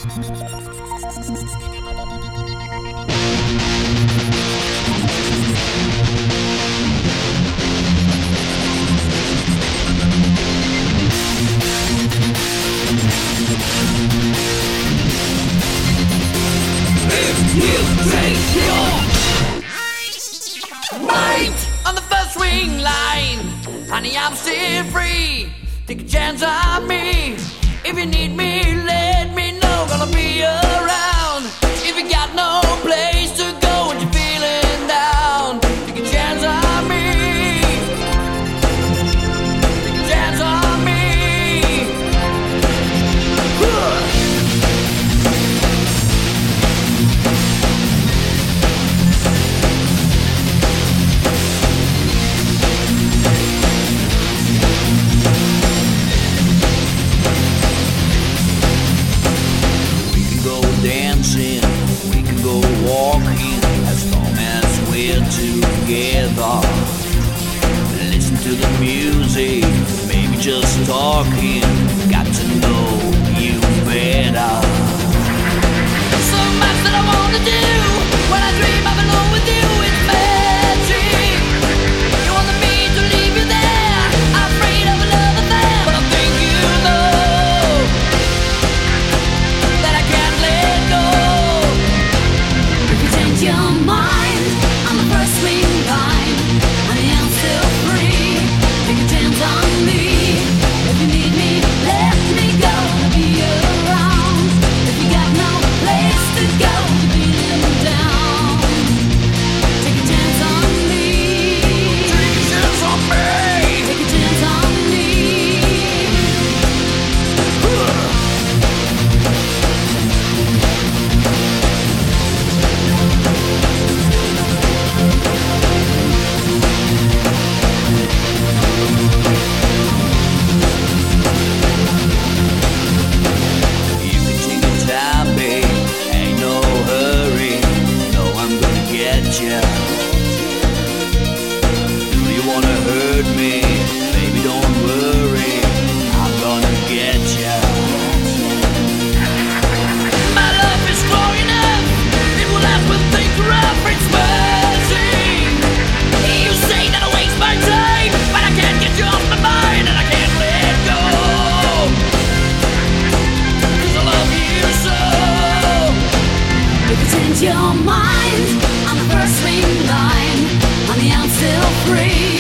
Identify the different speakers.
Speaker 1: You take your mind on the first swing line. Honey, I'm still free. Take a chance on me. If you need me, let me know. Gonna be around. If you got no place to go and you're feeling down, take a chance on me. Take a chance on me. Dancing, we can go walking, as long as we're together. Listen to the music, maybe just talking. Got to know you better. So much that I wanna do. When I dream I'm alone with you, it's magic. You wanted me to leave you there. I'm afraid of another affair, but I think you know that I can't let go.
Speaker 2: If you change your mind on the first swing line, honey, I'm still free. Take a chance on me. If you need me, let me go. I'll be around. If you got no place to go, you're feeling down, take a chance on me.
Speaker 1: Take a chance on me.
Speaker 2: Take a chance on me.
Speaker 1: You can take your time, babe. Ain't no hurry. No, I'm gonna get ya. Do you wanna hurt me? Baby, don't worry. I'm gonna get ya. My love is strong enough. It will last when things are rough. It's mercy. You say that I waste my time, but I can't get you off my mind, and I can't let go. 'Cause I love you so.
Speaker 2: If you change your mind on the first swing line, honey, I'm still free.